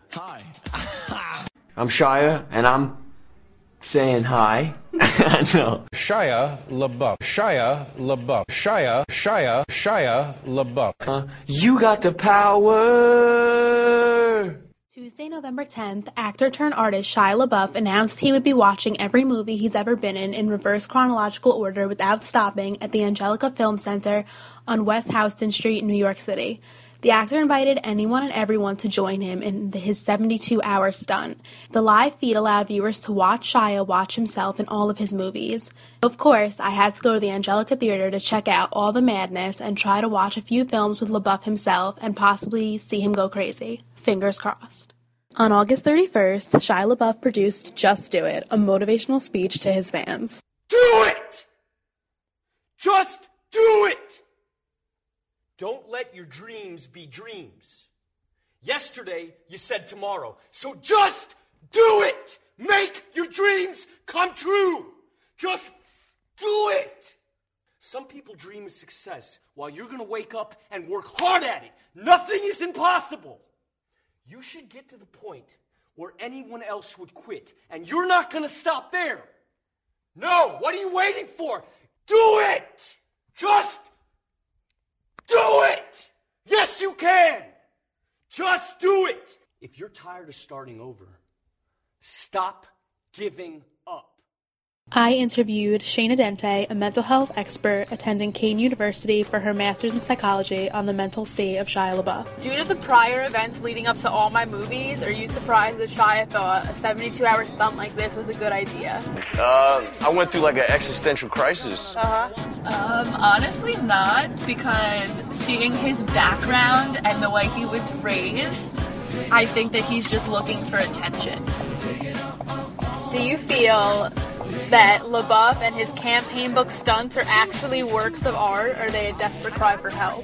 Hi. I'm Shia, and I'm saying hi. No. Shia LaBeouf. Shia LaBeouf. Shia LaBeouf. You got the power. Tuesday, November 10th, actor-turned-artist Shia LaBeouf announced he would be watching every movie he's ever been in reverse chronological order without stopping at the Angelica Film Center on West Houston Street, New York City. The actor invited anyone and everyone to join him in his 72-hour stunt. The live feed allowed viewers to watch Shia watch himself in all of his movies. Of course, I had to go to the Angelica Theater to check out all the madness and try to watch a few films with LaBeouf himself and possibly see him go crazy. Fingers crossed. On August 31st, Shia LaBeouf produced Just Do It, a motivational speech to his fans. Do it! Just do it! Don't let your dreams be dreams. Yesterday, you said tomorrow. So just do it! Make your dreams come true! Just do it! Some people dream of success while you're gonna wake up and work hard at it. Nothing is impossible. You should get to the point where anyone else would quit, and you're not gonna stop there. No, what are you waiting for? Do it! Just do it! Yes, you can! Just do it! If you're tired of starting over, stop giving up. I interviewed Shana Dente, a mental health expert attending Kean University for her master's in psychology on the mental state of Shia LaBeouf. Due to the prior events leading up to all my movies, are you surprised that Shia thought a 72-hour stunt like this was a good idea? I went through like an existential crisis. Honestly not, because seeing his background and the way he was raised, I think that he's just looking for attention. Do you feel that LaBeouf and his campaign book stunts are actually works of art, or are they a desperate cry for help?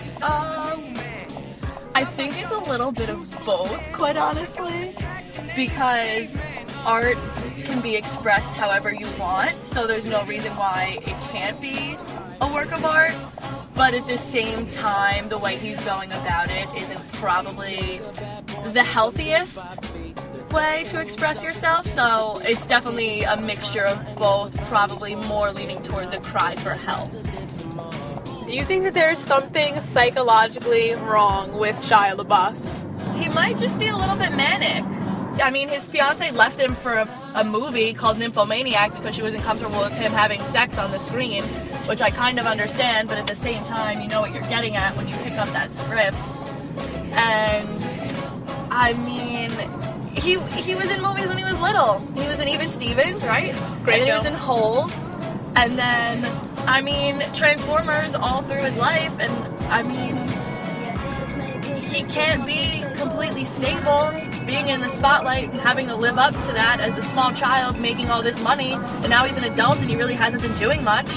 I think it's a little bit of both, quite honestly, because art can be expressed however you want, so there's no reason why it can't be a work of art, but at the same time, the way he's going about it isn't probably the healthiest way to express yourself, so it's definitely a mixture of both, probably more leaning towards a cry for help. Do you think that there's something psychologically wrong with Shia LaBeouf? He might just be a little bit manic. I mean, his fiance left him for a movie called Nymphomaniac because she wasn't comfortable with him having sex on the screen, which I kind of understand, but at the same time, you know what you're getting at when you pick up that script. And, I mean, he was in movies when he was little. He was in Even Stevens, right? Great and film. he was in Holes. And then, I mean, Transformers all through his life. And, I mean, he can't be completely stable being in the spotlight and having to live up to that as a small child making all this money. And now he's an adult and he really hasn't been doing much.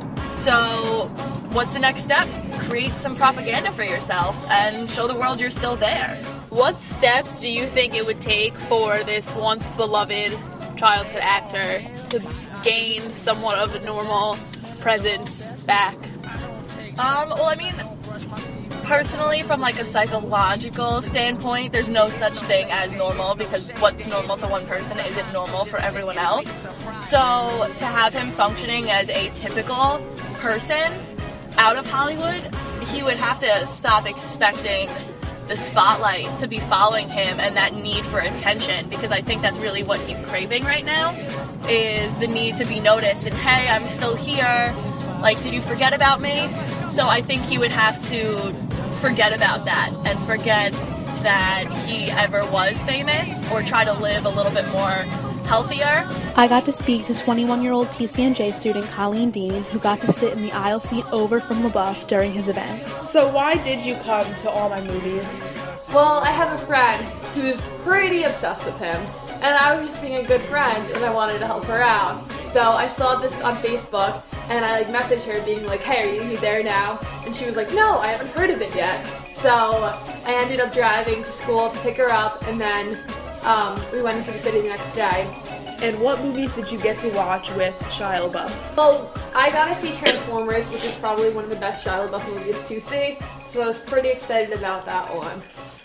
So what's the next step? Create some propaganda for yourself and show the world you're still there. What steps do you think it would take for this once beloved childhood actor to gain somewhat of a normal presence back? Well, I mean, personally, from like a psychological standpoint, there's no such thing as normal, because what's normal to one person isn't normal for everyone else. So to have him functioning as a typical person out of Hollywood, he would have to stop expecting the spotlight to be following him and that need for attention, because I think that's really what he's craving right now, is the need to be noticed and, hey, I'm still here, like, did you forget about me? So I think he would have to forget about that and forget that he ever was famous, or try to live a little bit more healthier. I got to speak to 21-year-old TCNJ student Colleen Dean, who got to sit in the aisle seat over from LaBeouf during his event. So why did you come to all my movies? Well, I have a friend who's pretty obsessed with him, and I was just being a good friend, and I wanted to help her out. So I saw this on Facebook, and I messaged her being like, hey, are you gonna be there now? And she was like, no, I haven't heard of it yet. So I ended up driving to school to pick her up, and then we went into the city the next day. And what movies did you get to watch with Shia LaBeouf? Well, I got to see Transformers, which is probably one of the best Shia LaBeouf movies to see, so I was pretty excited about that one.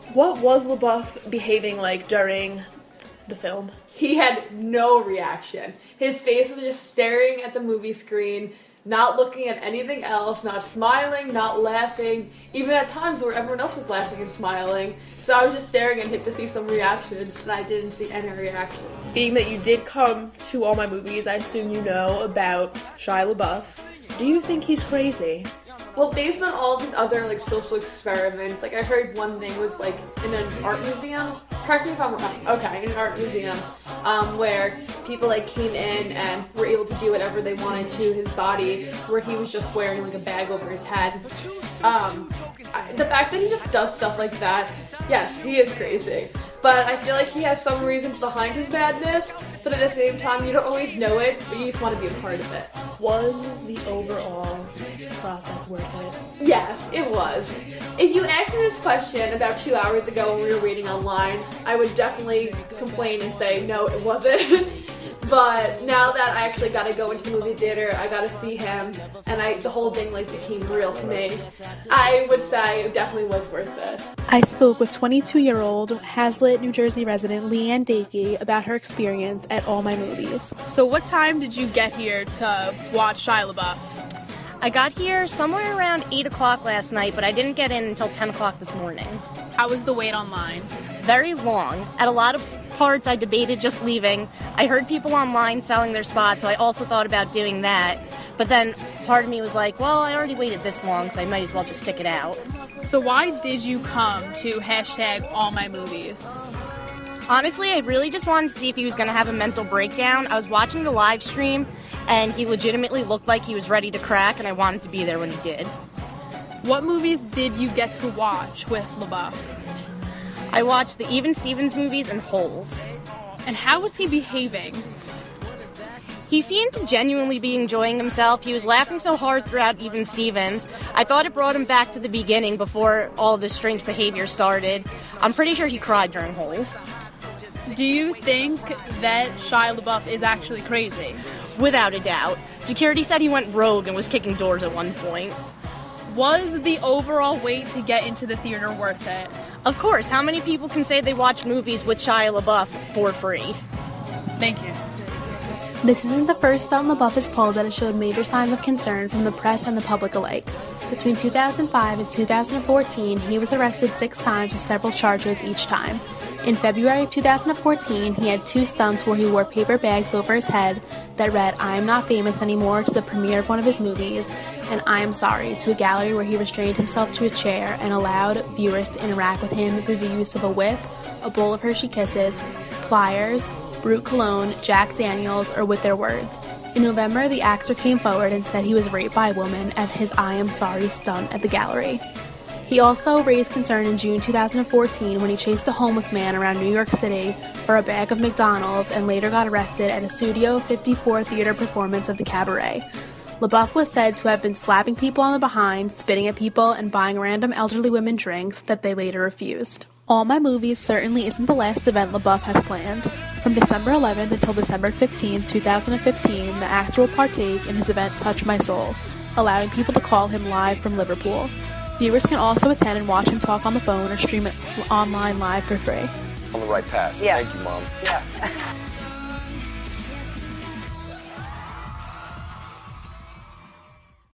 What was LaBeouf behaving like during the film? He had no reaction. His face was just staring at the movie screen, not looking at anything else, not smiling, not laughing, even at times where everyone else was laughing and smiling. So I was just staring at him to see some reactions, and I didn't see any reaction. Being that you did come to all my movies, I assume you know about Shia LaBeouf. Do you think he's crazy? Well, based on all of his other like social experiments, like I heard one thing was like in an art museum. Correct me if I'm wrong. Okay, in an art museum, where people like came in and were able to do whatever they wanted to his body, where he was just wearing like a bag over his head. The fact that he just does stuff like that, yes, he is crazy. But I feel like he has some reasons behind his badness, but at the same time, you don't always know it, but you just want to be a part of it. Was the overall process worth it? Yes, it was. If you asked me this question about 2 hours ago when we were reading online, I would definitely complain and say, no, it wasn't. But now that I actually got to go into the movie theater, I got to see him, and the whole thing like became real to me, I would say it definitely was worth it. I spoke with 22-year-old Hazlitt, New Jersey resident Leanne Dakey about her experience at all my movies. So what time did you get here to watch Shia LaBeouf? I got here somewhere around 8 o'clock last night, but I didn't get in until 10 o'clock this morning. How was the wait online? Very long. At a lot of parts, I debated just leaving. I heard people online selling their spots, so I also thought about doing that. But then part of me was like, well, I already waited this long, so I might as well just stick it out. So why did you come to #AllMyMovies? Honestly, I really just wanted to see if he was going to have a mental breakdown. I was watching the live stream, and he legitimately looked like he was ready to crack, and I wanted to be there when he did. What movies did you get to watch with LaBeouf? I watched the Even Stevens movies and Holes. And how was he behaving? He seemed to genuinely be enjoying himself. He was laughing so hard throughout Even Stevens. I thought it brought him back to the beginning before all this strange behavior started. I'm pretty sure he cried during Holes. Do you think that Shia LaBeouf is actually crazy? Without a doubt. Security said he went rogue and was kicking doors at one point. Was the overall wait to get into the theater worth it? Of course. How many people can say they watch movies with Shia LaBeouf for free? Thank you. This isn't the first stunt LaBeouf has pulled that has showed major signs of concern from the press and the public alike. Between 2005 and 2014, he was arrested 6 times with several charges each time. In February of 2014, he had 2 stunts where he wore paper bags over his head that read, "I am not famous anymore" to the premiere of one of his movies, and "I am sorry" to a gallery where he restrained himself to a chair and allowed viewers to interact with him through the use of a whip, a bowl of Hershey Kisses, pliers, Brut Cologne, Jack Daniels, or with their words. In November, the actor came forward and said he was raped by a woman at his "I am sorry" stunt at the gallery. He also raised concern in June 2014 when he chased a homeless man around New York City for a bag of McDonald's and later got arrested at a Studio 54 theater performance of the Cabaret. LaBeouf was said to have been slapping people on the behind, spitting at people, and buying random elderly women drinks that they later refused. All My Movies certainly isn't the last event LaBeouf has planned. From December 11th until December 15th, 2015, the actor will partake in his event Touch My Soul, allowing people to call him live from Liverpool. Viewers can also attend and watch him talk on the phone or stream it online live for free. On the right path. Yeah. Thank you, Mom. Yeah.